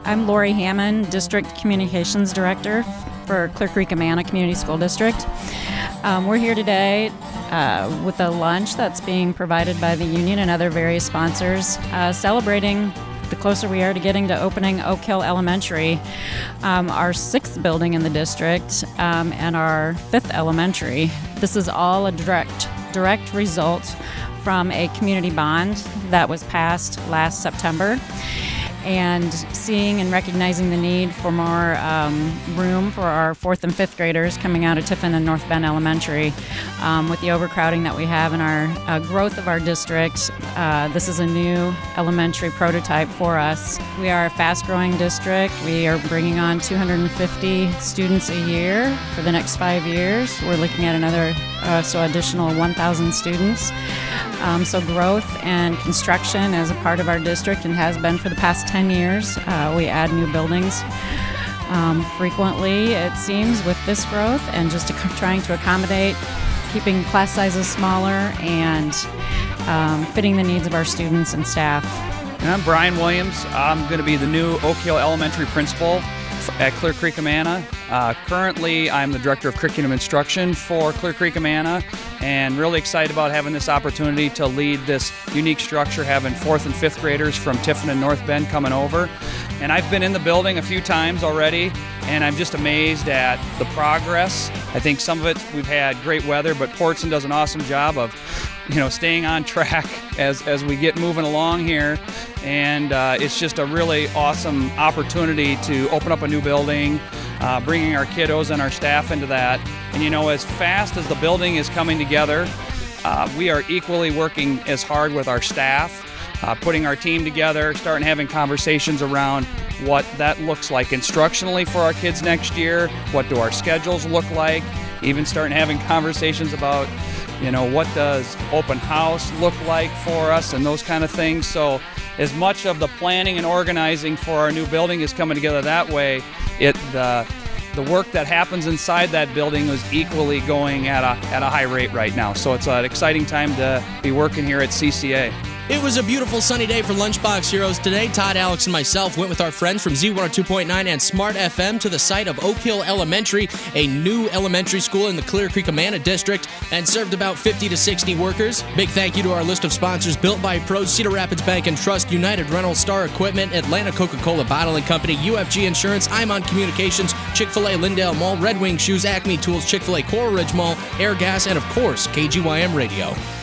I'm Lori Hammond, District Communications Director for Clear Creek Amana Community School District. We're here today with a lunch that's being provided by the union and other various sponsors, celebrating the closer we are to getting to opening Oak Hill Elementary, our 6th building in the district, and our 5th elementary. This is all a direct result from a community bond that was passed last September, and seeing and recognizing the need for more room for our 4th and 5th graders coming out of Tiffin and North Bend Elementary. With the overcrowding that we have in our growth of our district, this is a new elementary prototype for us. We are a fast-growing district. We are bringing on 250 students a year for the next 5 years. We're looking at another additional 1,000 students. So growth and construction is a part of our district and has been for the past 10 years. We add new buildings frequently, it seems, with this growth, and just trying to accommodate keeping class sizes smaller and fitting the needs of our students and staff. And I'm Brian Williams. I'm going to be the new Oak Hill Elementary principal at Clear Creek Amana. Currently, I'm the Director of Curriculum Instruction for Clear Creek Amana, and really excited about having this opportunity to lead this unique structure, having 4th and 5th graders from Tiffin and North Bend coming over. And I've been in the building a few times already, and I'm just amazed at the progress. I think some of it, we've had great weather, but Portson does an awesome job of staying on track as we get moving along here. And it's just a really awesome opportunity to open up a new building, bringing our kiddos and our staff into that. And as fast as the building is coming together, we are equally working as hard with our staff, putting our team together, starting having conversations around what that looks like instructionally for our kids next year, what do our schedules look like, even starting having conversations about what does open house look like for us and those kind of things. So as much of the planning and organizing for our new building is coming together that way, the work that happens inside that building is equally going at a high rate right now. So it's an exciting time to be working here at CCA. It was a beautiful sunny day for Lunchbox Heroes today. Todd, Alex, and myself went with our friends from Z102.9 and Smart FM to the site of Oak Hill Elementary, a new elementary school in the Clear Creek Amana district, and served about 50 to 60 workers. Big thank you to our list of sponsors: Built by Pros, Cedar Rapids Bank and Trust, United Rental, Star Equipment, Atlanta Coca-Cola Bottling Company, UFG Insurance, I'm on Communications, Chick-fil-A Lindale Mall, Red Wing Shoes, Acme Tools, Chick-fil-A Coral Ridge Mall, Air Gas, and of course, KGYM Radio.